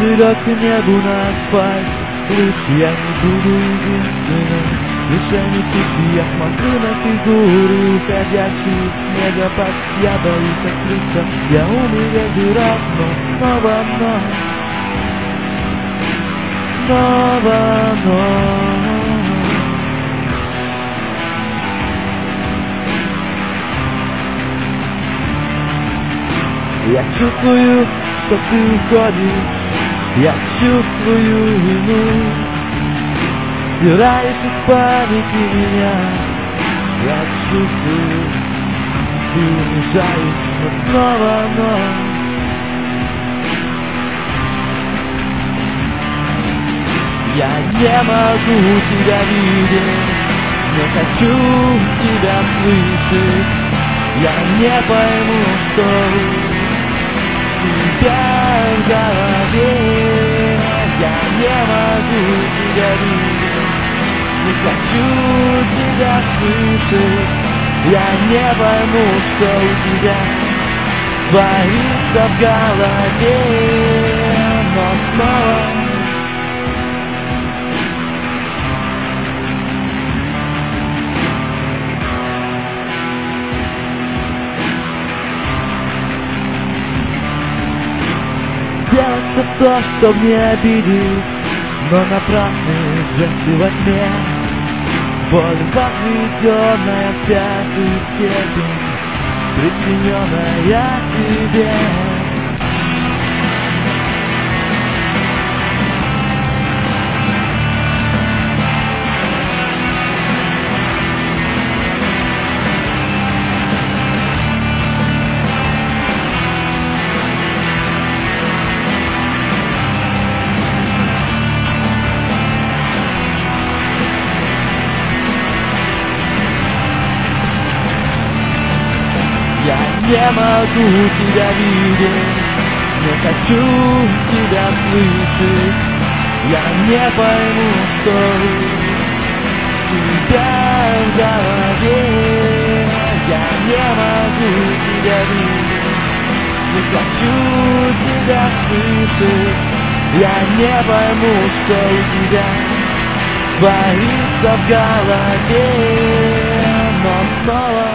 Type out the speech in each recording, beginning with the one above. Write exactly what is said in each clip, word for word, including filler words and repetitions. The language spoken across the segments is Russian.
взлет к небу на асфальт. Лучше я не буду единственным. Лишь тучи, я смотрю на фигуры, уходящие в снегопад. Я боюсь открыться, я умею раз, но снова, но снова, но я чувствую, что ты уходишь, я чувствую вину. Стираешь из памяти меня, я чувствую, ты унижаешь, но снова, но я не могу тебя видеть, не хочу тебя слышать. Я не пойму, что у тебя в голове. Я не могу тебя видеть, не хочу тебя слышать. Я не пойму, что у тебя творится в голове. Но снова делать все то, чтобы не обидеть, но напрасные жесты во тьме. Боль возведенная в пятую степень, причиненная тебе. Я не могу тебя видеть, не хочу тебя слышать. Я не пойму, что у тебя в голове. Я не могу тебя видеть, не хочу тебя слышать. Я не пойму, что у тебя творится в голове. Но снова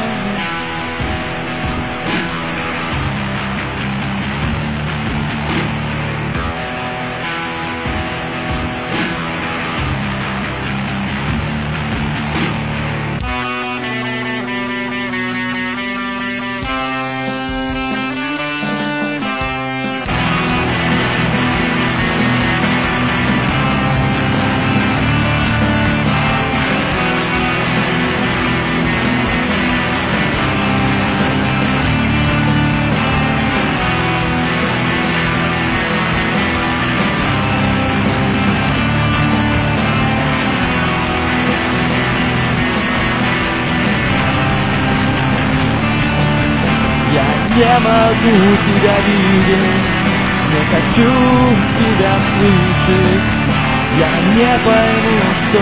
я не могу тебя видеть, не хочу тебя слышать. Я не пойму, что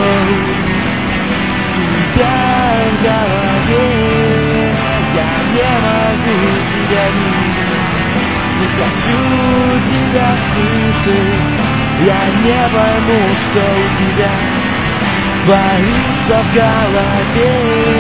у тебя в голове. Я не могу тебя видеть, не хочу тебя слышать. Я не пойму, что у тебя творится в голове.